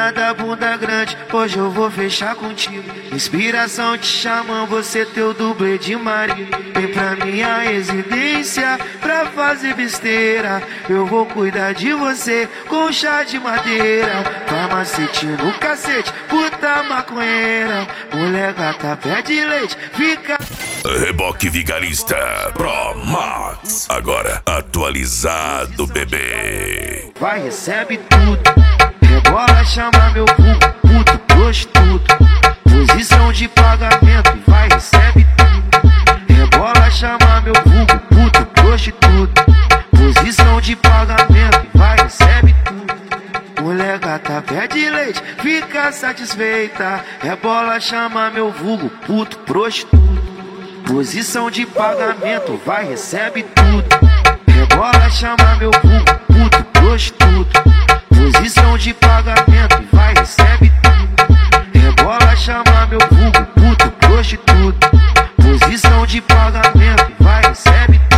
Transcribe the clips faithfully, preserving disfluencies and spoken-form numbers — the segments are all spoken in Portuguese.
Morena da bunda grande, hoje eu vou fechar contigo. Inspiração te chamam, você teu dublê de marido. Vem pra minha residência pra fazer besteira. Eu vou cuidar de você com chá de madeira. Farmacete no cacete, puta maconheira. Mulher gata pede leite, fica... Reboque Vigarista Pro Max. Agora atualizado, bebê. Vai, recebe tudo. Rebola, chama meu vulgo, puto, prostituto. Posição de pagamento, vai, recebe tudo. Rebola, chama meu vulgo, puto, prostituto. Posição de pagamento, vai, recebe tudo. Mulher gata pede leite, fica satisfeita. Rebola, chama meu vulgo, puto, prostituto. Posição de pagamento, vai, recebe tudo. Rebola, chama meu vulgo, puto, prostituto. Posição de pagamento, vai, recebe tudo. Rebola, chama meu vulgo, puto, prostituto. Posição de pagamento, vai, recebe tudo.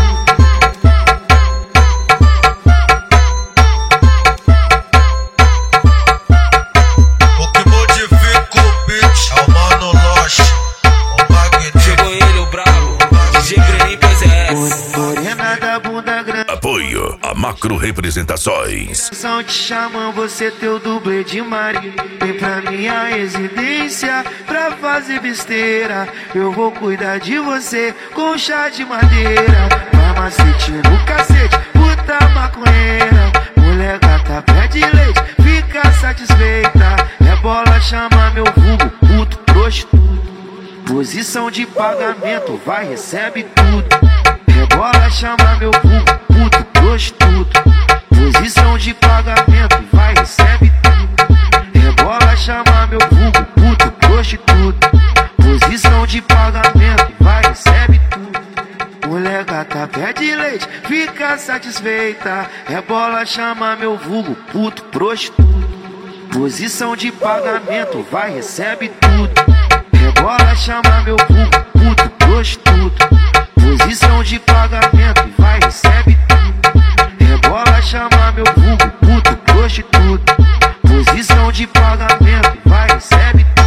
O que modifica o beat é o Mano Loche, o Magneto. Chegou ele, o brabo, D J Brenin P Z S. Morena da bunda grande, Apoio a Macro Representações. te chamam, você teu dublê de marido. Vem pra minha residência pra fazer besteira. Eu vou cuidar de você com chá de madeira. Farmacete no cacete, puta maconheira. Mulher gata pede leite, fica satisfeita. Rebola, chama meu vulgo, puto, prostituto. Posição de pagamento, vai, recebe tudo. Rebola, chama meu vulgo, puto, prostituto. Posição de pagamento, vai, recebe tudo. Rebola, chama meu vulgo, puto, prostituto. Posição de pagamento, vai, recebe tudo. Mulher gata pede leite, fica satisfeita. Rebola, chama meu vulgo, puto, prostituto. Posição de pagamento, vai, recebe tudo. Rebola, chama meu vulgo, puto, prostituto. Posição de pagamento, vai, recebe tudo. Rebola, chama meu vulgo, puto, prostituto. Posição de pagamento, vai, recebe tudo.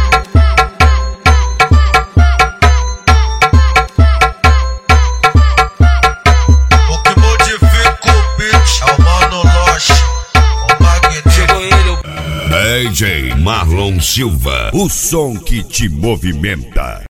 O que modifica o beat é o Mano Loche, o Magneto. Chegou ele, o D J Marlon Silva, o som que te movimenta.